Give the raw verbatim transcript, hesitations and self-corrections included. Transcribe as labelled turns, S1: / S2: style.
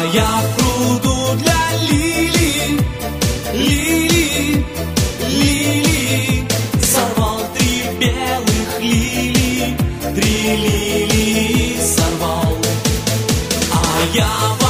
S1: я в пруду для лилий, лилий, лилий сорвал три белых лилии, три лилии сорвал. А я